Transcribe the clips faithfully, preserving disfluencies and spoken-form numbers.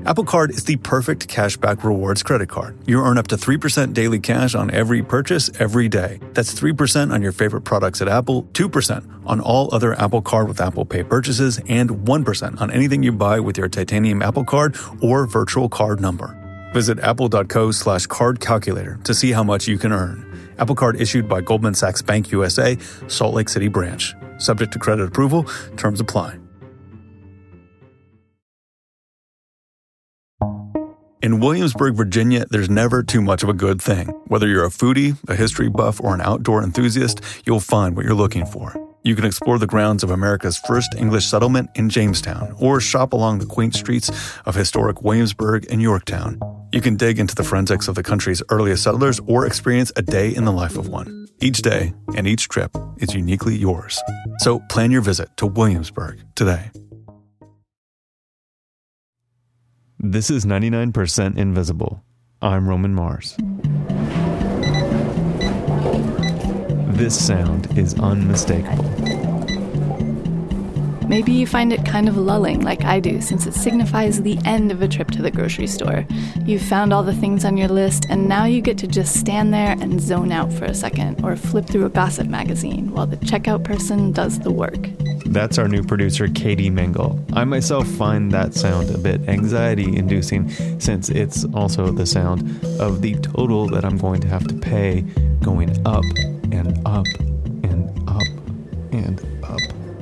Apple Card is the perfect cashback rewards credit card. You earn up to three percent daily cash on every purchase every day. That's three percent on your favorite products at Apple, two percent on all other Apple Card with Apple Pay purchases, and one percent on anything you buy with your titanium Apple Card or virtual card number. Visit apple.co slash card calculator to see how much you can earn. Apple Card issued by Goldman Sachs Bank U S A, Salt Lake City branch. Subject to credit approval. Terms apply. In Williamsburg, Virginia, there's never too much of a good thing. Whether you're a foodie, a history buff, or an outdoor enthusiast, you'll find what you're looking for. You can explore the grounds of America's first English settlement in Jamestown, or shop along the quaint streets of historic Williamsburg and Yorktown. You can dig into the forensics of the country's earliest settlers or experience a day in the life of one. Each day and each trip is uniquely yours. So plan your visit to Williamsburg today. This is ninety-nine percent Invisible. I'm Roman Mars. This sound is unmistakable. Maybe you find it kind of lulling like I do, since it signifies the end of a trip to the grocery store. You've found all the things on your list, and now you get to just stand there and zone out for a second, or flip through a gossip magazine while the checkout person does the work. That's our new producer, Katie Mengel. I myself find that sound a bit anxiety-inducing, since it's also the sound of the total that I'm going to have to pay going up and up and up and up.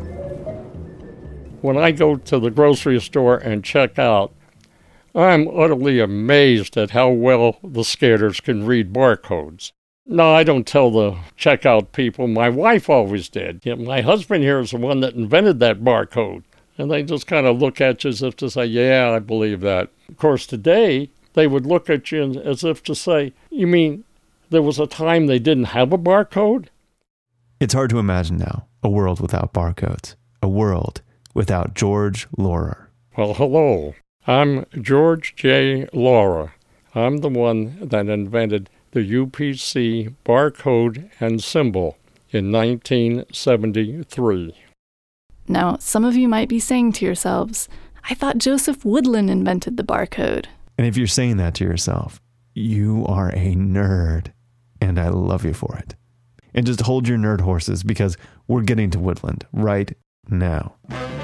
When I go to the grocery store and check out, I'm utterly amazed at how well the scanners can read barcodes. No, I don't tell the checkout people. My wife always did. Yet my husband here is the one that invented that barcode. And they just kind of look at you as if to say, yeah, I believe that. Of course, today, they would look at you as if to say, you mean there was a time they didn't have a barcode? It's hard to imagine now, a world without barcodes. A world without George Laurer. Well, hello. I'm George J. Laurer. I'm the one that invented the U P C barcode and symbol in nineteen seventy-three. Now, some of you might be saying to yourselves, I thought Joseph Woodland invented the barcode. And if you're saying that to yourself, you are a nerd, and I love you for it. And just hold your nerd horses, because we're getting to Woodland right now.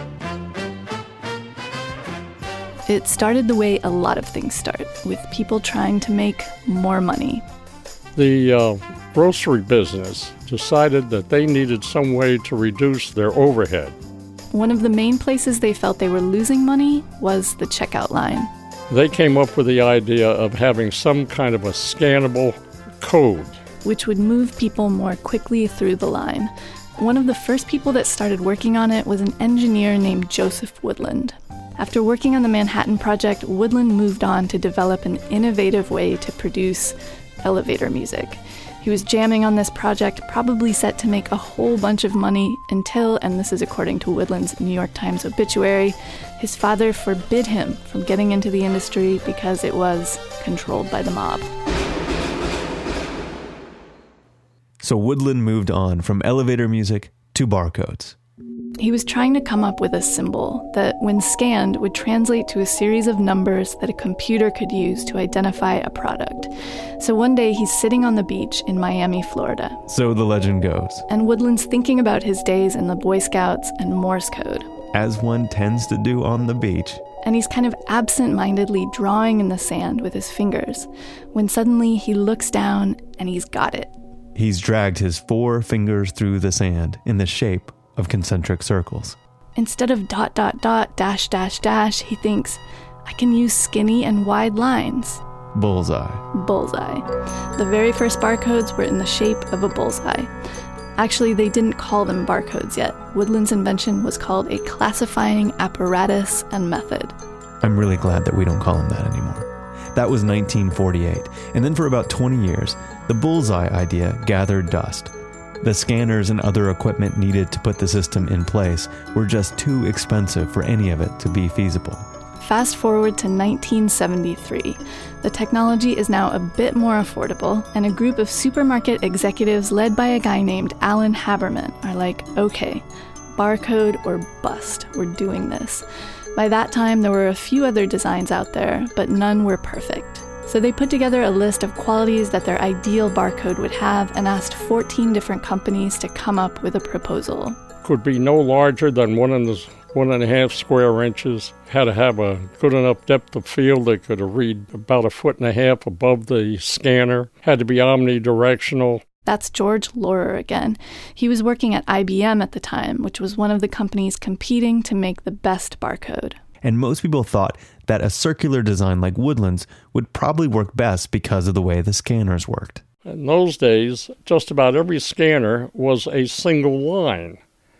It started the way a lot of things start, with people trying to make more money. The uh, grocery business decided that they needed some way to reduce their overhead. One of the main places they felt they were losing money was the checkout line. They came up with the idea of having some kind of a scannable code, which would move people more quickly through the line. One of the first people that started working on it was an engineer named Joseph Woodland. After working on the Manhattan Project, Woodland moved on to develop an innovative way to produce elevator music. He was jamming on this project, probably set to make a whole bunch of money until, and this is according to Woodland's New York Times obituary, his father forbid him from getting into the industry because it was controlled by the mob. So Woodland moved on from elevator music to barcodes. He was trying to come up with a symbol that, when scanned, would translate to a series of numbers that a computer could use to identify a product. So one day he's sitting on the beach in Miami, Florida. So the legend goes. And Woodland's thinking about his days in the Boy Scouts and Morse code. As one tends to do on the beach. And he's kind of absent-mindedly drawing in the sand with his fingers, when suddenly he looks down and he's got it. He's dragged his four fingers through the sand in the shape of concentric circles. Instead of dot, dot, dot, dash, dash, dash, he thinks, I can use skinny and wide lines. Bullseye. Bullseye. The very first barcodes were in the shape of a bullseye. Actually, they didn't call them barcodes yet. Woodland's invention was called a classifying apparatus and method. I'm really glad that we don't call them that anymore. That was nineteen forty-eight, and then for about twenty years, the bullseye idea gathered dust. The scanners and other equipment needed to put the system in place were just too expensive for any of it to be feasible. Fast forward to nineteen seventy-three. The technology is now a bit more affordable, and a group of supermarket executives led by a guy named Alan Haberman are like, okay, barcode or bust, we're doing this. By that time, there were a few other designs out there, but none were perfect. So they put together a list of qualities that their ideal barcode would have and asked fourteen different companies to come up with a proposal. Could be no larger than one and, a, one and a half square inches. Had to have a good enough depth of field that could read about a foot and a half above the scanner. Had to be omnidirectional. That's George Laurer again. He was working at I B M at the time, which was one of the companies competing to make the best barcode. And most people thought that a circular design like Woodland's would probably work best because of the way the scanners worked. In those days, just about every scanner was a single line.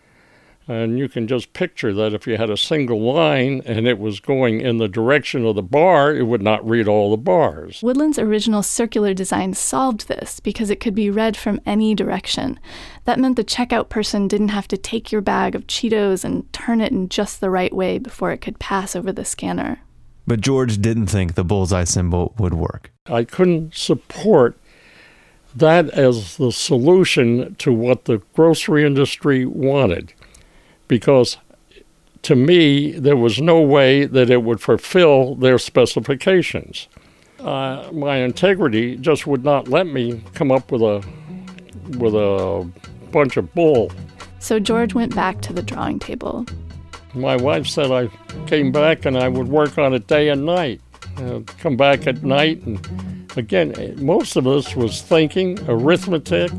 And you can just picture that if you had a single line and it was going in the direction of the bar, it would not read all the bars. Woodland's original circular design solved this because it could be read from any direction. That meant the checkout person didn't have to take your bag of Cheetos and turn it in just the right way before it could pass over the scanner. But George didn't think the bullseye symbol would work. I couldn't support that as the solution to what the grocery industry wanted, because to me, there was no way that it would fulfill their specifications. Uh, my integrity just would not let me come up with a with a bunch of bull. So George went back to the drawing table. My wife said I came back and I would work on it day and night. Uh, come back at night, and again, most of this was thinking, arithmetic,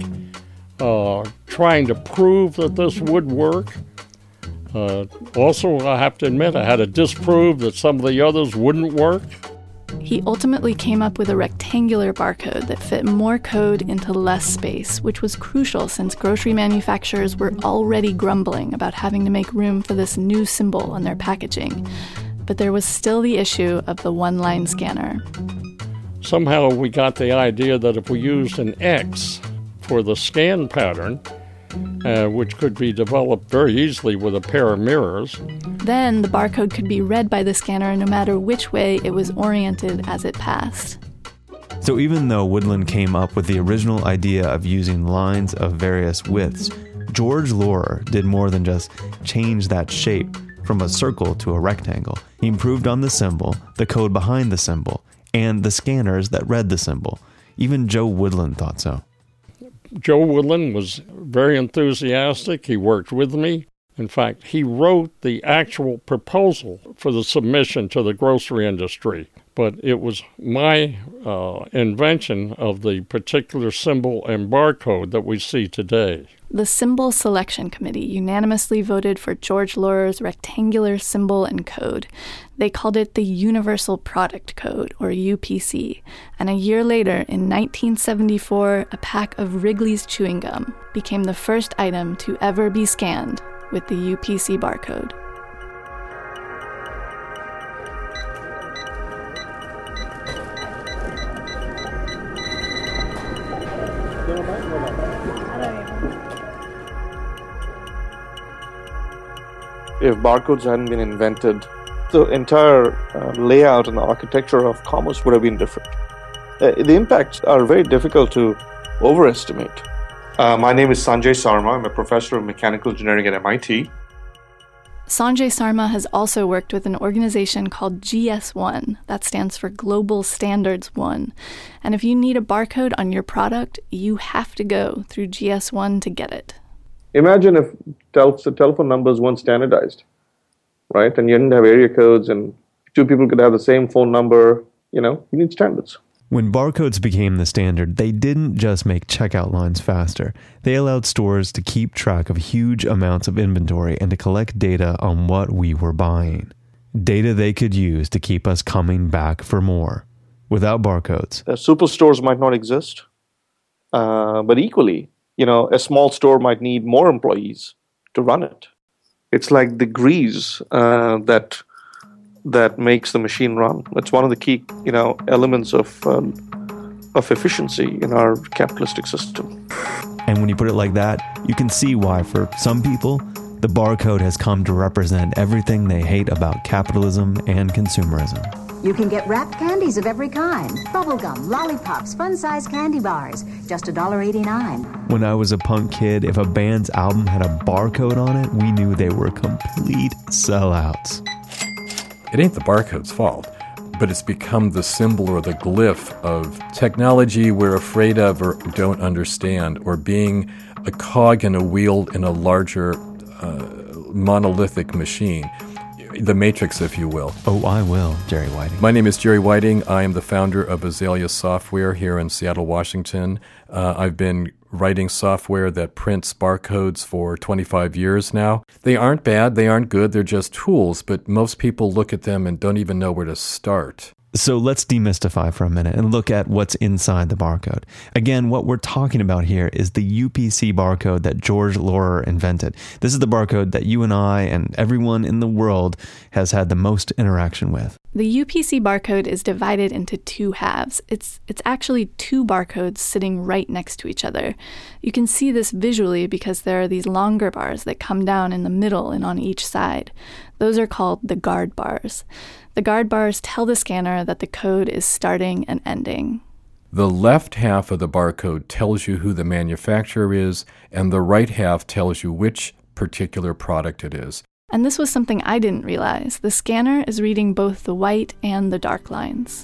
uh, trying to prove that this would work. Uh, also, I have to admit, I had to disprove that some of the others wouldn't work. He ultimately came up with a rectangular barcode that fit more code into less space, which was crucial since grocery manufacturers were already grumbling about having to make room for this new symbol on their packaging. But there was still the issue of the one-line scanner. Somehow we got the idea that if we used an X for the scan pattern, Uh, which could be developed very easily with a pair of mirrors. Then the barcode could be read by the scanner no matter which way it was oriented as it passed. So even though Woodland came up with the original idea of using lines of various widths, George Laurer did more than just change that shape from a circle to a rectangle. He improved on the symbol, the code behind the symbol, and the scanners that read the symbol. Even Joe Woodland thought so. Joe Woodland was very enthusiastic. He worked with me. In fact, he wrote the actual proposal for the submission to the grocery industry. But it was my uh, invention of the particular symbol and barcode that we see today. The Symbol Selection Committee unanimously voted for George Laurer's rectangular symbol and code. They called it the Universal Product Code, or U P C. And a year later, in nineteen seventy-four, a pack of Wrigley's chewing gum became the first item to ever be scanned with the U P C barcode. If barcodes hadn't been invented, the entire uh, layout and the architecture of commerce would have been different. Uh, the impacts are very difficult to overestimate. Uh, my name is Sanjay Sarma. I'm a professor of mechanical engineering at M I T. Sanjay Sarma has also worked with an organization called G S one. That stands for Global Standards One. And if you need a barcode on your product, you have to go through G S one to get it. Imagine if tel- telephone numbers weren't standardized, right? And you didn't have area codes and two people could have the same phone number. You know, you need standards. When barcodes became the standard, they didn't just make checkout lines faster. They allowed stores to keep track of huge amounts of inventory and to collect data on what we were buying. Data they could use to keep us coming back for more. Without barcodes, Uh, superstores might not exist, uh, but equally, you know, a small store might need more employees to run it. It's like the grease uh, that that makes the machine run. It's one of the key, you know, elements of um, of efficiency in our capitalistic system. and when you put it like that, you can see why for some people, the barcode has come to represent everything they hate about capitalism and consumerism. You can get wrapped candies of every kind. Bubblegum, lollipops, fun-sized candy bars. Just one dollar eighty-nine. When I was a punk kid, if a band's album had a barcode on it, we knew they were complete sellouts. it ain't the barcode's fault, but it's become the symbol or the glyph of technology we're afraid of or don't understand, or being a cog in a wheel in a larger uh, monolithic machine. The Matrix, if you will. Oh, I will, Jerry Whiting. My name is Jerry Whiting. I am the founder of Azalea Software here in Seattle, Washington. Uh, I've been writing software that prints barcodes for twenty-five years now. They aren't bad, they aren't good, they're just tools, but most people look at them and don't even know where to start. So let's demystify for a minute and look at what's inside the barcode. Again, what we're talking about here is the U P C barcode that George Laurer invented. This is the barcode that you and I and everyone in the world has had the most interaction with. The U P C barcode is divided into two halves. It's it's actually two barcodes sitting right next to each other. You can see this visually because there are these longer bars that come down in the middle and on each side. Those are called the guard bars. The guard bars tell the scanner that the code is starting and ending. The left half of the barcode tells you who the manufacturer is, and the right half tells you which particular product it is. And this was something I didn't realize. The scanner is reading both the white and the dark lines.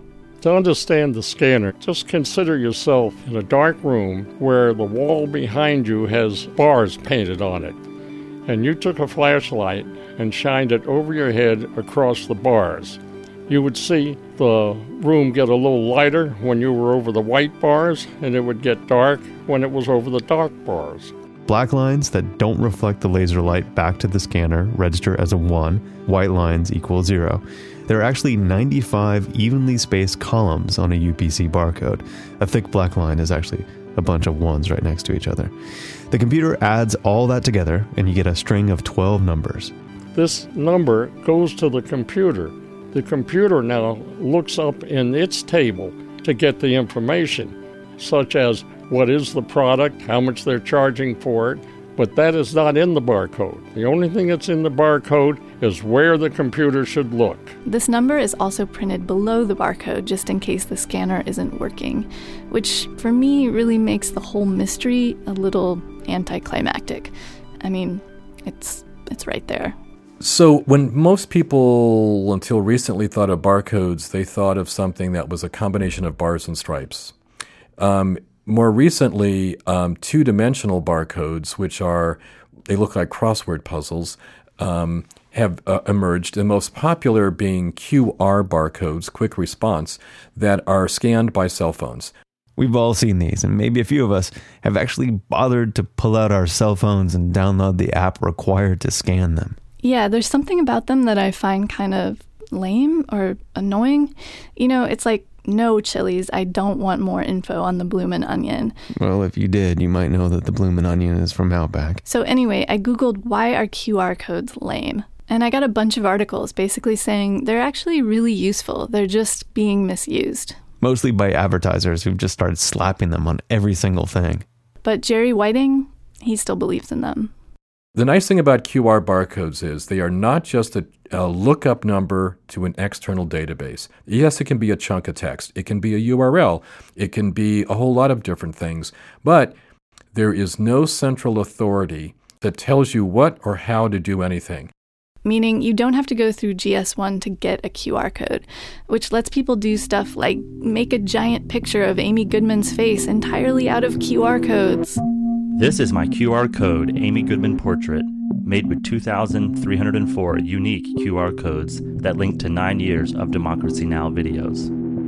To understand the scanner, just consider yourself in a dark room where the wall behind you has bars painted on it. And you took a flashlight and shined it over your head across the bars. You would see the room get a little lighter when you were over the white bars, and it would get dark when it was over the dark bars. Black lines that don't reflect the laser light back to the scanner register as a one, white lines equal zero. There are actually ninety-five evenly spaced columns on a U P C barcode. A thick black line is actually a bunch of ones right next to each other. The computer adds all that together and you get a string of twelve numbers. This number goes to the computer. The computer now looks up in its table to get the information, such as what is the product, how much they're charging for it, but that is not in the barcode. The only thing that's in the barcode is where the computer should look. This number is also printed below the barcode just in case the scanner isn't working, which for me really makes the whole mystery a little anticlimactic. I mean, it's it's right there. So when most people until recently thought of barcodes, they thought of something that was a combination of bars and stripes. Um, more recently, um, two-dimensional barcodes, which are, they look like crossword puzzles, um, have uh, emerged, the most popular being Q R barcodes, quick response, that are scanned by cell phones. We've all seen these, and maybe a few of us have actually bothered to pull out our cell phones and download the app required to scan them. Yeah, there's something about them that I find kind of lame or annoying. You know, it's like, no, Chili's, I don't want more info on the Bloomin' Onion. Well, if you did, you might know that the Bloomin' Onion is from Outback. So anyway, I Googled why are Q R codes lame? And I got a bunch of articles basically saying they're actually really useful. They're just being misused. Mostly by advertisers who've just started slapping them on every single thing. But Jerry Whiting, he still believes in them. The nice thing about Q R barcodes is they are not just a, a lookup number to an external database. Yes, it can be a chunk of text. It can be a U R L. It can be a whole lot of different things. But there is no central authority that tells you what or how to do anything. Meaning you don't have to go through G S one to get a Q R code, which lets people do stuff like make a giant picture of Amy Goodman's face entirely out of Q R codes. This is my Q R code Amy Goodman portrait, made with two thousand three hundred four unique Q R codes that link to nine years of Democracy Now! Videos.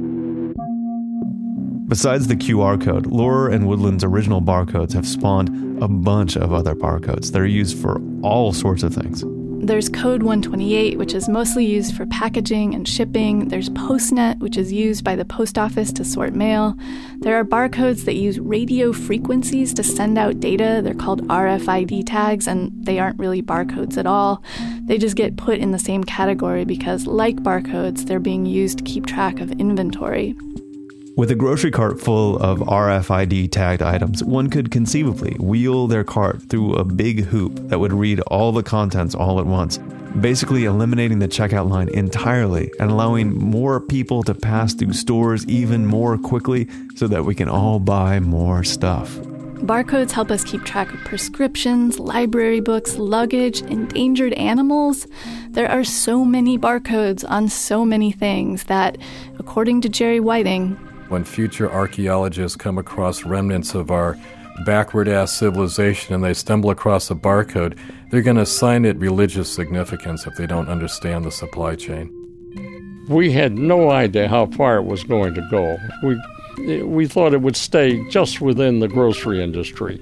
Besides the Q R code, Laurer and Woodland's original barcodes have spawned a bunch of other barcodes that are used for all sorts of things. There's Code one twenty-eight, which is mostly used for packaging and shipping. There's PostNet, which is used by the post office to sort mail. There are barcodes that use radio frequencies to send out data. They're called R F I D tags, and they aren't really barcodes at all. They just get put in the same category because, like barcodes, they're being used to keep track of inventory. With a grocery cart full of R F I D tagged items, one could conceivably wheel their cart through a big hoop that would read all the contents all at once, basically eliminating the checkout line entirely and allowing more people to pass through stores even more quickly so that we can all buy more stuff. Barcodes help us keep track of prescriptions, library books, luggage, endangered animals. There are so many barcodes on so many things that, according to Jerry Whiting, when future archaeologists come across remnants of our backward-ass civilization and they stumble across a barcode, they're going to assign it religious significance if they don't understand the supply chain. We had no idea how far it was going to go. We, we thought it would stay just within the grocery industry.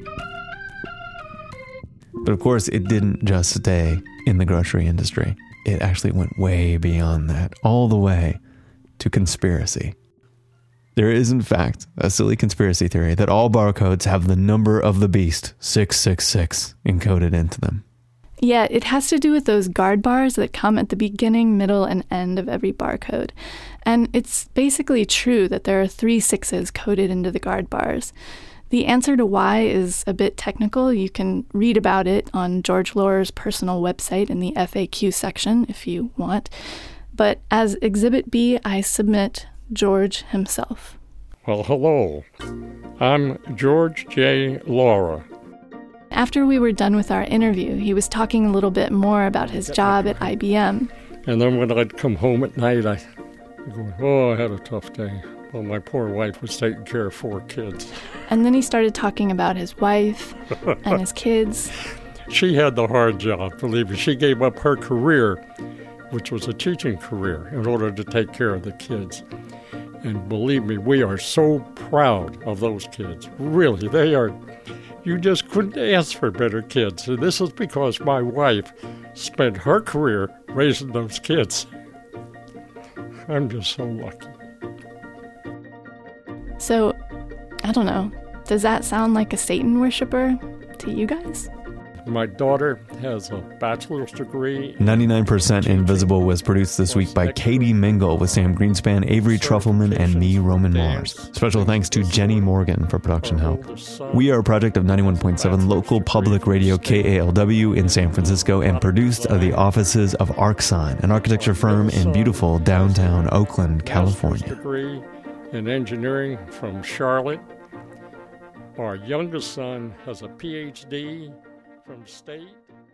But of course, it didn't just stay in the grocery industry. It actually went way beyond that, all the way to conspiracy. There is, in fact, a silly conspiracy theory that all barcodes have the number of the beast, six six six, encoded into them. Yeah, it has to do with those guard bars that come at the beginning, middle, and end of every barcode. And it's basically true that there are three sixes coded into the guard bars. The answer to why is a bit technical. You can read about it on George Laurer's personal website in the F A Q section if you want. But as Exhibit B, I submit George himself. Well, hello. I'm George J. Laurer. After we were done with our interview, he was talking a little bit more about his job at I B M. And then when I'd come home at night, I go, oh, I had a tough day. Well, my poor wife was taking care of four kids. And then he started talking about his wife and his kids. She had the hard job, believe me. She gave up her career, which was a teaching career, in order to take care of the kids. And believe me, we are so proud of those kids. Really, they are. You just couldn't ask for better kids. And this is because my wife spent her career raising those kids. I'm just so lucky. So, I don't know, does that sound like a Satan worshiper to you guys? My daughter has a bachelor's degree. ninety-nine percent Invisible was produced this week by Katie Mingle with Sam Greenspan, Avery Trufelman, and me, Roman Mars. Special thanks to Jenny Morgan for production help. We are a project of ninety-one point seven local public radio K A L W in San Francisco and produced at the offices of Arcsign, an architecture firm in beautiful downtown Oakland, California. Degree in engineering from Charlotte. Our youngest son has a P H D from state.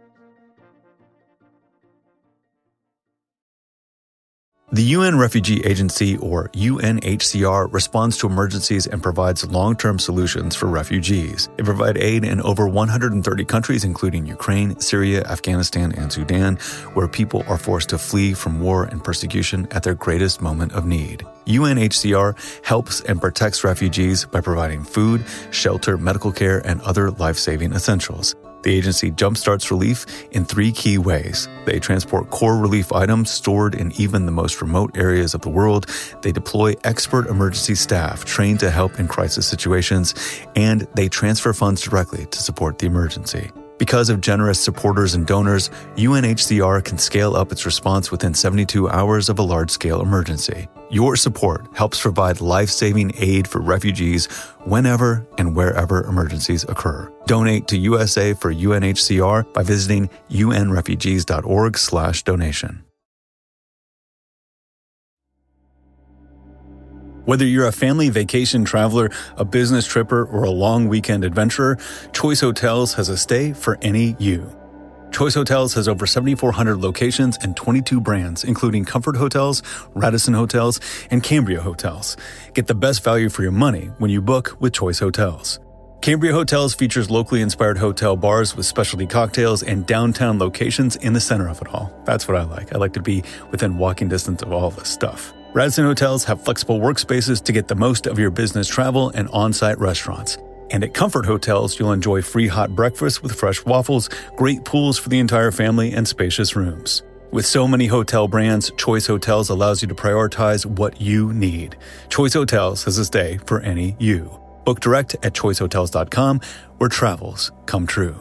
The U N Refugee Agency, or U N H C R, responds to emergencies and provides long-term solutions for refugees. They provide aid in over one hundred thirty countries, including Ukraine, Syria, Afghanistan, and Sudan, where people are forced to flee from war and persecution at their greatest moment of need. U N H C R helps and protects refugees by providing food, shelter, medical care, and other life-saving essentials. The agency jumpstarts relief in three key ways. They transport core relief items stored in even the most remote areas of the world. They deploy expert emergency staff trained to help in crisis situations. And they transfer funds directly to support the emergency. Because of generous supporters and donors, U N H C R can scale up its response within seventy-two hours of a large-scale emergency. Your support helps provide life-saving aid for refugees whenever and wherever emergencies occur. Donate to U S A for U N H C R by visiting unrefugees.org slash donation. Whether you're a family vacation traveler, a business tripper, or a long weekend adventurer, Choice Hotels has a stay for any you. Choice Hotels has over seventy-four hundred locations and twenty-two brands, including Comfort Hotels, Radisson Hotels, and Cambria Hotels. Get the best value for your money when you book with Choice Hotels. Cambria Hotels features locally inspired hotel bars with specialty cocktails and downtown locations in the center of it all. That's what I like. I like to be within walking distance of all this stuff. Radisson Hotels have flexible workspaces to get the most of your business travel and on-site restaurants. And at Comfort Hotels, you'll enjoy free hot breakfast with fresh waffles, great pools for the entire family, and spacious rooms. With so many hotel brands, Choice Hotels allows you to prioritize what you need. Choice Hotels has a stay for any you. Book direct at choice hotels dot com, where travels come true.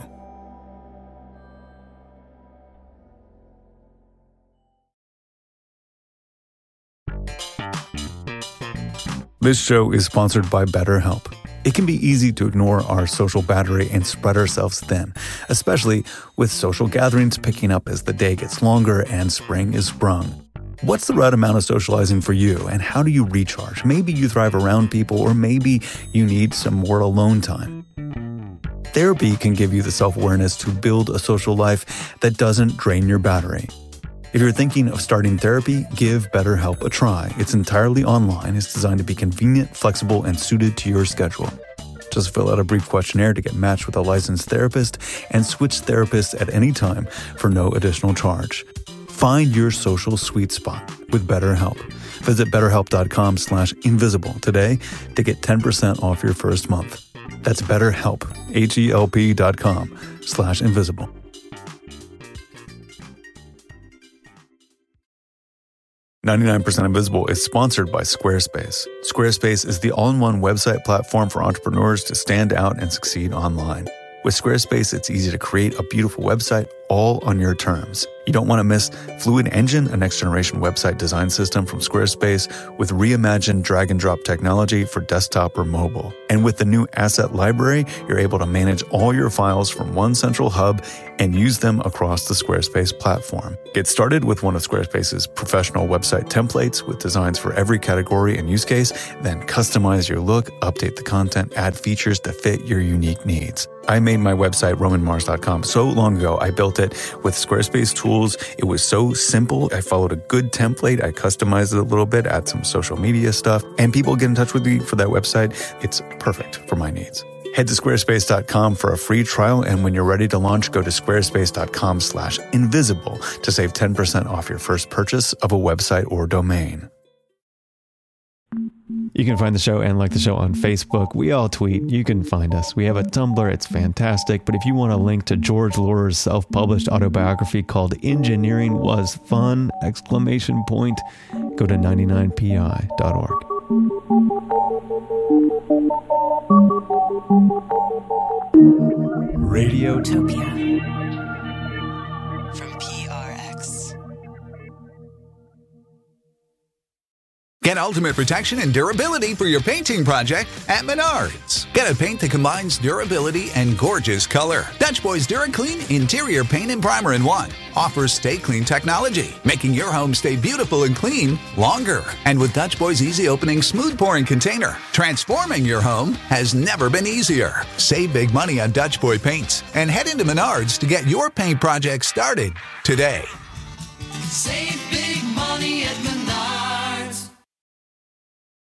This show is sponsored by BetterHelp. It can be easy to ignore our social battery and spread ourselves thin, especially with social gatherings picking up as the day gets longer and spring is sprung. What's the right amount of socializing for you, and how do you recharge? Maybe you thrive around people, or maybe you need some more alone time. Therapy can give you the self-awareness to build a social life that doesn't drain your battery. If you're thinking of starting therapy, give BetterHelp a try. It's entirely online. It's designed to be convenient, flexible, and suited to your schedule. Just fill out a brief questionnaire to get matched with a licensed therapist and switch therapists at any time for no additional charge. Find your social sweet spot with BetterHelp. Visit betterhelp.com slash invisible today to get ten percent off your first month. That's BetterHelp, H-E-L-P dot com slash invisible. ninety-nine percent Invisible is sponsored by Squarespace. Squarespace is the all-in-one website platform for entrepreneurs to stand out and succeed online. With Squarespace, it's easy to create a beautiful website all on your terms. You don't want to miss Fluid Engine, a next-generation website design system from Squarespace with reimagined drag-and-drop technology for desktop or mobile. And with the new Asset Library, you're able to manage all your files from one central hub and use them across the Squarespace platform. Get started with one of Squarespace's professional website templates with designs for every category and use case, then customize your look, update the content, add features to fit your unique needs. I made my website, roman mars dot com, so long ago. I built it with Squarespace tools. It was so simple. I followed a good template. I customized it a little bit, add some social media stuff, and people get in touch with me for that website. It's perfect for my needs. Head to squarespace dot com for a free trial, and when you're ready to launch, go to squarespace dot com slash invisible to save ten percent off your first purchase of a website or domain. You can find the show and like the show on Facebook. We all tweet. You can find us. We have a Tumblr. It's fantastic. But if you want a link to George Laurer's self-published autobiography called Engineering Was Fun, exclamation point, go to ninety-nine P I dot org. Radiotopia from P R X. Get ultimate protection and durability for your painting project at Menards. Get a paint that combines durability and gorgeous color. Dutch Boys DuraClean Interior Paint and Primer in one offers Stay Clean technology, making your home stay beautiful and clean longer. And with Dutch Boys Easy Opening Smooth Pouring Container, transforming your home has never been easier. Save big money on Dutch Boy paints and head into Menards to get your paint project started today. Save big money at Menards.